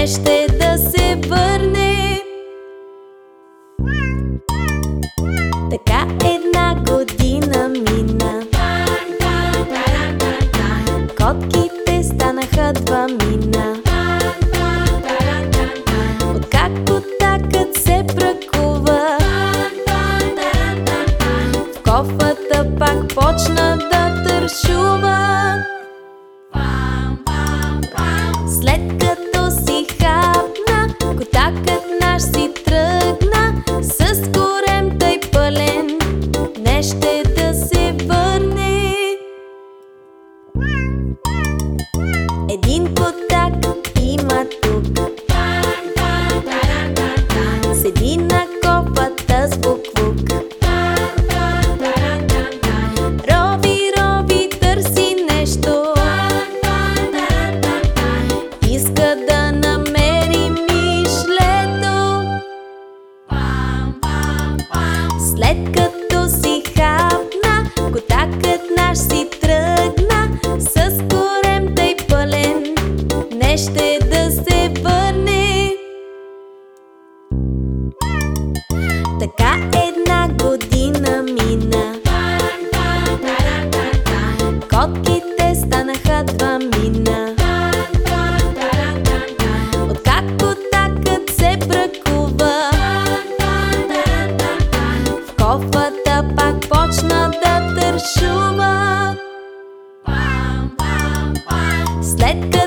не ще да се върне. Така една година мина, котките станаха два мина. Откак котакът се бракува, в кофата пак почна да тършува. След като си хапна, котакът наш си тръгна, с корем тъй пълен, не ще да се върне. Един котак има тук, седи на кофата с буклук. Рови, рови, търси нещо, иска да намери мишлето. След като си хапна, котакът наш си тръгна, с корем тъй пълен, не ще да се върне. Така една година мина, котките станаха два мина. Откак котакът се бракува, в кофата пак почна да тършува. След